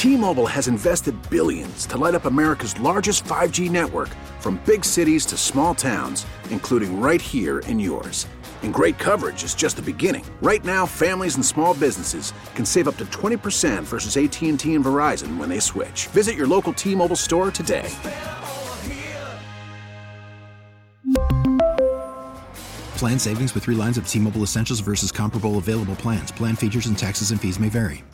T-Mobile has invested billions to light up America's largest 5G network, from big cities to small towns, including right here in yours. And great coverage is just the beginning. Right now, families and small businesses can save up to 20% versus AT&T and Verizon when they switch. Visit your local T-Mobile store today. Plan savings with 3 lines of T-Mobile Essentials versus comparable available plans. Plan features and taxes and fees may vary.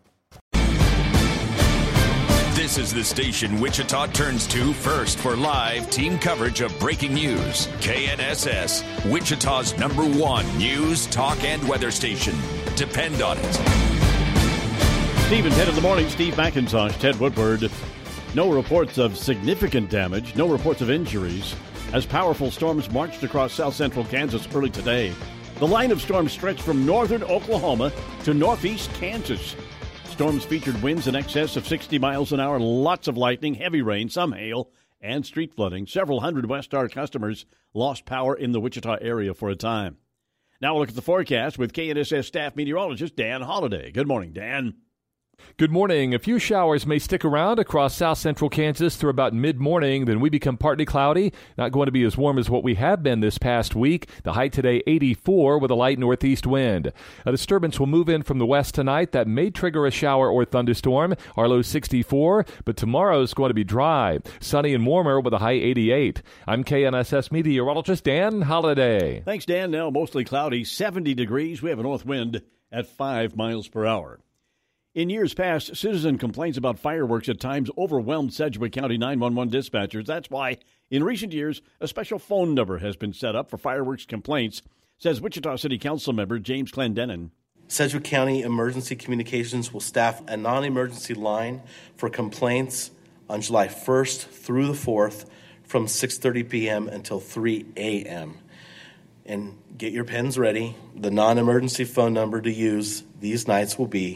This is the station Wichita turns to first for live team coverage of breaking news. KNSS, Wichita's #1 news, talk, and weather station. Depend on it. Steve and Ted in the morning. Steve McIntosh, Ted Woodward. No reports of significant damage, no reports of injuries, as powerful storms marched across south central Kansas early today. The line of storms stretched from northern Oklahoma to northeast Kansas. Storms featured winds in excess of 60 miles an hour, lots of lightning, heavy rain, some hail, and street flooding. Several hundred Westar customers lost power in the Wichita area for a time. Now we'll look at the forecast with KNSS staff meteorologist Dan Holliday. Good morning, Dan. Good morning. A few showers may stick around across south central Kansas through about mid-morning. Then we become partly cloudy. Not going to be as warm as what we have been this past week. The high today, 84, with a light northeast wind. A disturbance will move in from the west tonight. That may trigger a shower or thunderstorm. Our low 64, but tomorrow is going to be dry, sunny and warmer with a high 88. I'm KNSS meteorologist Dan Holliday. Thanks, Dan. Now mostly cloudy, 70 degrees. We have a north wind at 5 miles per hour. In years past, citizen complaints about fireworks at times overwhelmed Sedgwick County 911 dispatchers. That's why, in recent years, a special phone number has been set up for fireworks complaints, says Wichita City Council member James Clendenin. Sedgwick County Emergency Communications will staff a non-emergency line for complaints on July 1st through the 4th from 6:30 p.m. until 3 a.m. And get your pens ready. The non-emergency phone number to use these nights will be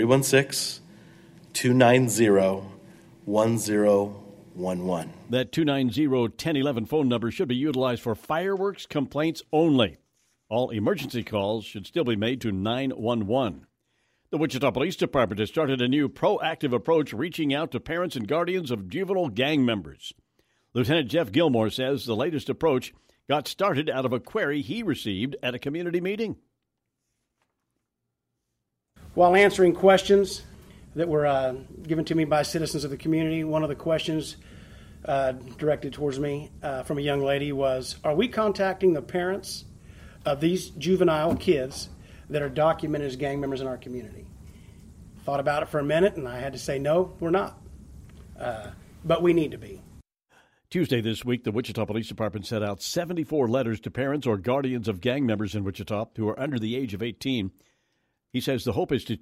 316-290-1011. That 290-1011 phone number should be utilized for fireworks complaints only. All emergency calls should still be made to 911. The Wichita Police Department has started a new proactive approach reaching out to parents and guardians of juvenile gang members. Lieutenant Jeff Gilmore says the latest approach got started out of a query he received at a community meeting. While answering questions that were given to me by citizens of the community, one of the questions directed towards me from a young lady was, are we contacting the parents of these juvenile kids that are documented as gang members in our community? Thought about it for a minute, and I had to say, no, we're not. But we need to be. Tuesday this week, the Wichita Police Department sent out 74 letters to parents or guardians of gang members in Wichita who are under the age of 18. He says the hope is to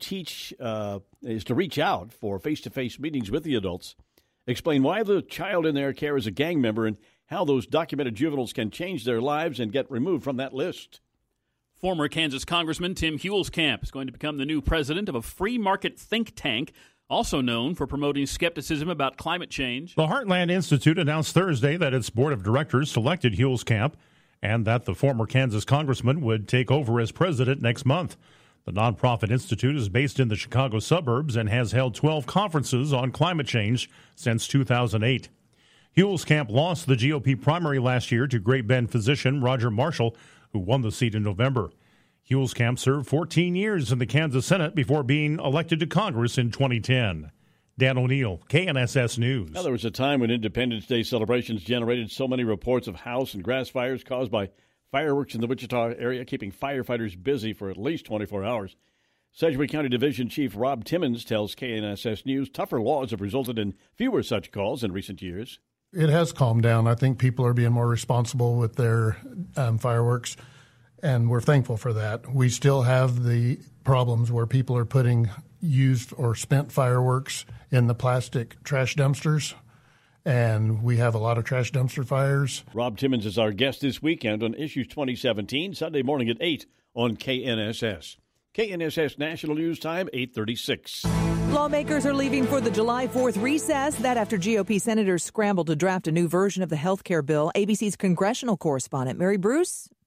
reach out for face-to-face meetings with the adults, explain why the child in their care is a gang member and how those documented juveniles can change their lives and get removed from that list. Former Kansas Congressman Tim Huelskamp is going to become the new president of a free market think tank, also known for promoting skepticism about climate change. The Heartland Institute announced Thursday that its board of directors selected Huelskamp and that the former Kansas congressman would take over as president next month. The nonprofit institute is based in the Chicago suburbs and has held 12 conferences on climate change since 2008. Huelskamp lost the GOP primary last year to Great Bend physician Roger Marshall, who won the seat in November. Huelskamp served 14 years in the Kansas Senate before being elected to Congress in 2010. Dan O'Neill, KNSS News. Now, there was a time when Independence Day celebrations generated so many reports of house and grass fires caused by fireworks in the Wichita area, keeping firefighters busy for at least 24 hours. Sedgwick County Division Chief Rob Timmons tells KNSS News tougher laws have resulted in fewer such calls in recent years. It has calmed down. I think people are being more responsible with their fireworks, and we're thankful for that. We still have the problems where people are putting used or spent fireworks in the plastic trash dumpsters, and we have a lot of trash dumpster fires. Rob Timmons is our guest this weekend on Issues 2017, Sunday morning at 8 on KNSS. KNSS National News Time, 8:36. Lawmakers are leaving for the July 4th recess. That after GOP senators scrambled to draft a new version of the health care bill. ABC's congressional correspondent Mary Bruce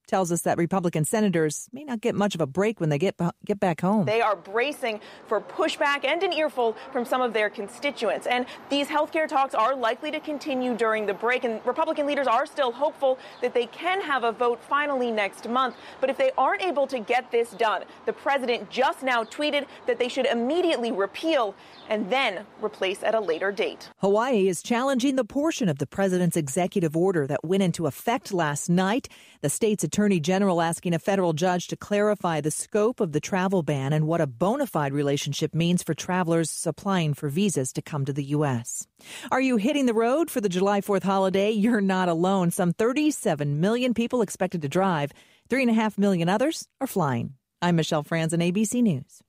tells us that Republican senators may not get much of a break when they get back home. They are bracing for pushback and an earful from some of their constituents. And these health care talks are likely to continue during the break. And Republican leaders are still hopeful that they can have a vote finally next month. But if they aren't able to get this done, the president just now tweeted that they should immediately repeal and then replace at a later date. Hawaii is challenging the portion of the president's executive order that went into effect last night. The state's attorney general asking a federal judge to clarify the scope of the travel ban and what a bona fide relationship means for travelers applying for visas to come to the U.S. Are you hitting the road for the July 4th holiday? You're not alone. Some 37 million people expected to drive. 3.5 million others are flying. I'm Michelle Franzen, ABC News.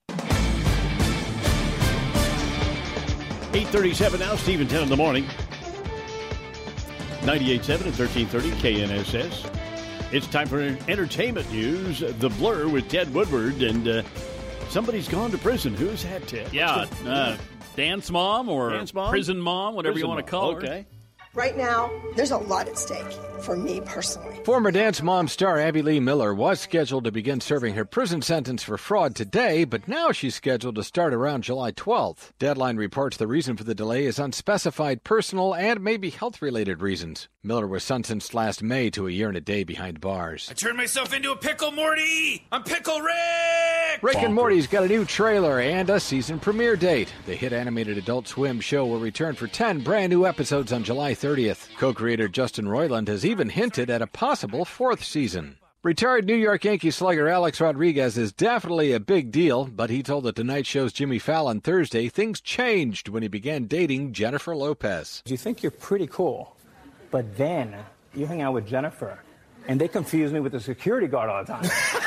8:37 now, Steve and 10 in the morning. 98.7 and 1330 KNSS. It's time for entertainment news. The Blur with Ted Woodward, and somebody's gone to prison. Who's that, Ted? Yeah, Dance Mom or Dance Mom? Prison Mom, whatever Prison you want to Mom. call her. Okay. Right now, there's a lot at stake for me personally. Former Dance Mom star Abby Lee Miller was scheduled to begin serving her prison sentence for fraud today, but now she's scheduled to start around July 12th. Deadline reports the reason for the delay is unspecified personal and maybe health-related reasons. Miller was sentenced last May to a year and a day behind bars. I turned myself into a pickle, Morty! I'm Pickle Rick! Rick and Morty's got a new trailer and a season premiere date. The hit animated Adult Swim show will return for 10 brand new episodes on July 30th. Co-creator Justin Roiland has even hinted at a possible 4th season. Retired New York Yankees slugger Alex Rodriguez is definitely a big deal, but he told The Tonight Show's Jimmy Fallon Thursday things changed when he began dating Jennifer Lopez. You think you're pretty cool, but then you hang out with Jennifer, and they confuse me with the security guard all the time.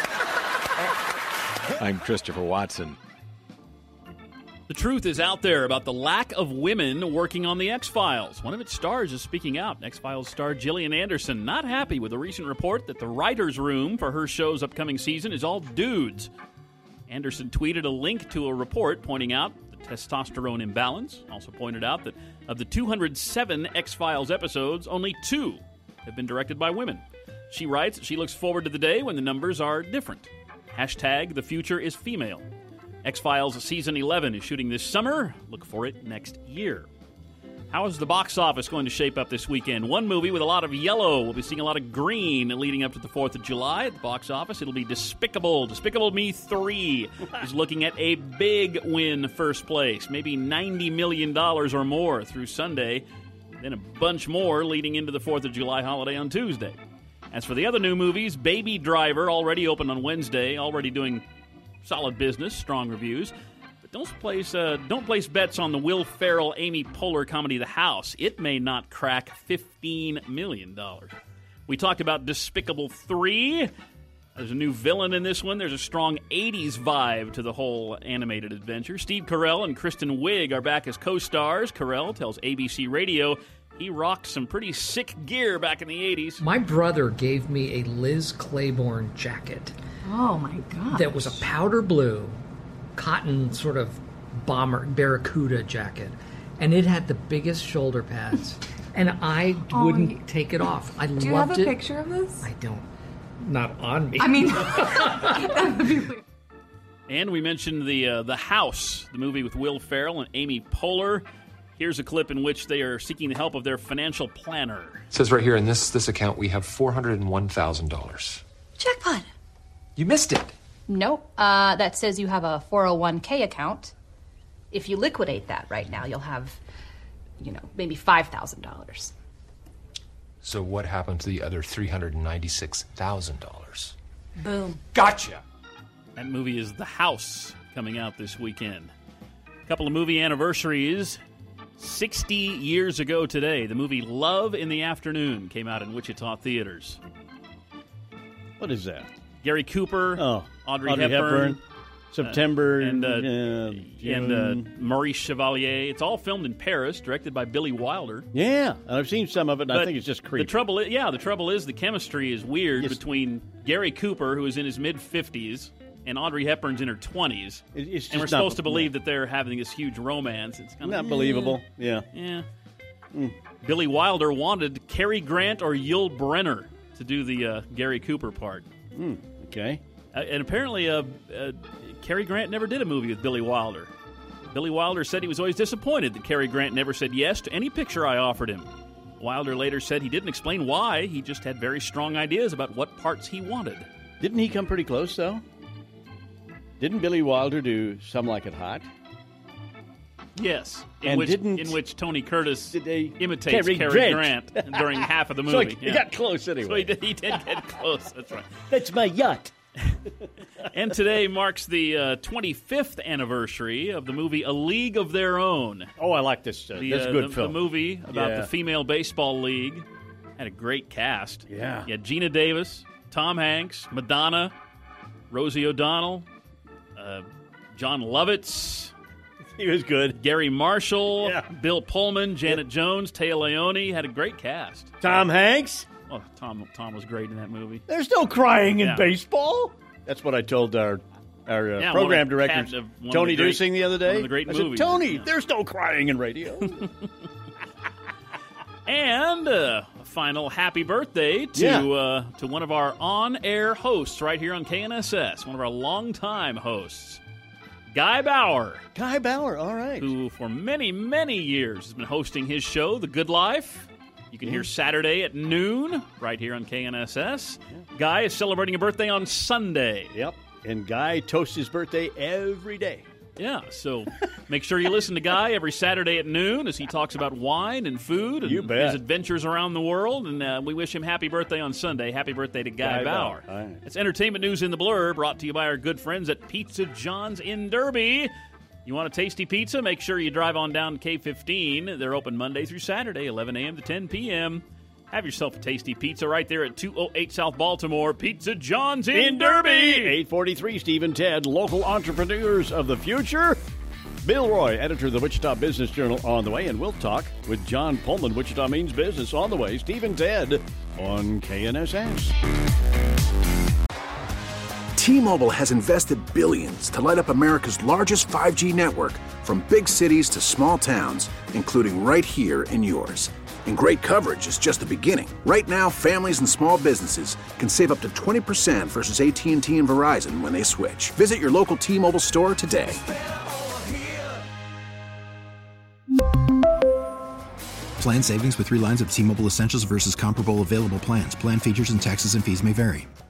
I'm Christopher Watson. The truth is out there about the lack of women working on The X-Files. One of its stars is speaking out. X-Files star Gillian Anderson not happy with a recent report that the writer's room for her show's upcoming season is all dudes. Anderson tweeted a link to a report pointing out the testosterone imbalance. Also pointed out that of the 207 X-Files episodes, only 2 have been directed by women. She writes she looks forward to the day when the numbers are different. # the future is female. X-Files Season 11 is shooting this summer. Look for it next year. How is the box office going to shape up this weekend? One movie with a lot of yellow. We'll be seeing a lot of green leading up to the 4th of July. At the box office, it'll be Despicable. Despicable Me 3 is looking at a big win first place. Maybe $90 million or more through Sunday. Then a bunch more leading into the 4th of July holiday on Tuesday. As for the other new movies, Baby Driver already opened on Wednesday. Already doing solid business, strong reviews. But don't place bets on the Will Ferrell, Amy Poehler comedy The House. It may not crack $15 million. We talked about Despicable 3. There's a new villain in this one. There's a strong 80s vibe to the whole animated adventure. Steve Carell and Kristen Wiig are back as co-stars. Carell tells ABC Radio he rocked some pretty sick gear back in the 80s. My brother gave me a Liz Claiborne jacket. Oh, my God. That was a powder blue, cotton sort of bomber, barracuda jacket. And it had the biggest shoulder pads. And I wouldn't take it off. I loved it. Do you have a picture of this? I don't. Not on me. I mean... And we mentioned the House, the movie with Will Ferrell and Amy Poehler. Here's a clip in which they are seeking the help of their financial planner. It says right here in this account we have $401,000. Jackpot. You missed it. Nope. That says you have a 401k account. If you liquidate that right now, you'll have, maybe $5,000. So what happened to the other $396,000? Boom. Gotcha. That movie is The House, coming out this weekend. A couple of movie anniversaries. 60 years ago today, the movie Love in the Afternoon came out in Wichita theaters. What is that? Gary Cooper, Audrey Hepburn, September, and Maurice Chevalier. It's all filmed in Paris, directed by Billy Wilder. Yeah, I've seen some of it, and I think it's just creepy. The trouble is the chemistry is weird between Gary Cooper, who is in his mid-50s, and Audrey Hepburn's in her 20s. And we're supposed to believe that they're having this huge romance. It's kind of not believable. Yeah. Billy Wilder wanted Cary Grant or Yul Brynner to do the Gary Cooper part. Okay. And apparently, Cary Grant never did a movie with Billy Wilder. Billy Wilder said he was always disappointed that Cary Grant never said yes to any picture I offered him. Wilder later said he didn't explain why. He just had very strong ideas about what parts he wanted. Didn't he come pretty close, though? Didn't Billy Wilder do Some Like It Hot? Yes, in which Tony Curtis imitates Cary Cary Grant during half of the movie. So he got close anyway. So he did get close. That's right. That's my yacht. And today marks the 25th anniversary of the movie A League of Their Own. Oh, I like this. That's a good film. The movie about the female baseball league had a great cast. Yeah. You had Gina Davis, Tom Hanks, Madonna, Rosie O'Donnell, John Lovitz. He was good. Gary Marshall, Bill Pullman, Janet Jones, Téa Leoni. Had a great cast. Tom Hanks. Oh, Tom was great in that movie. There's no crying in baseball. That's what I told our program director, Tony Dusing, the other day. One of the great movies. Said, Tony, there's no crying in radio. And a final happy birthday to one of our on-air hosts right here on KNSS, one of our longtime hosts, Guy Bauer. Guy Bauer, all right. Who for many, many years has been hosting his show, The Good Life. You can hear Saturday at noon right here on KNSS. Yeah. Guy is celebrating a birthday on Sunday. Yep, and Guy toasts his birthday every day. Yeah, so make sure you listen to Guy every Saturday at noon as he talks about wine and food and his adventures around the world. And we wish him happy birthday on Sunday. Happy birthday to Guy Bauer. Right. It's Entertainment News in the Blur, brought to you by our good friends at Pizza John's in Derby. You want a tasty pizza? Make sure you drive on down to K15. They're open Monday through Saturday, 11 a.m. to 10 p.m. Have yourself a tasty pizza right there at 208 South Baltimore. Pizza John's in Derby. 843 Steve and Ted, local entrepreneurs of the future. Bill Roy, editor of the Wichita Business Journal, on the way. And we'll talk with John Pullman, Wichita Means Business, on the way. Steve and Ted on KNSS. T-Mobile has invested billions to light up America's largest 5G network, from big cities to small towns, including right here in yours. And great coverage is just the beginning. Right now, families and small businesses can save up to 20% versus AT&T and Verizon when they switch. Visit your local T-Mobile store today. Plan savings with 3 lines of T-Mobile Essentials versus comparable available plans. Plan features and taxes and fees may vary.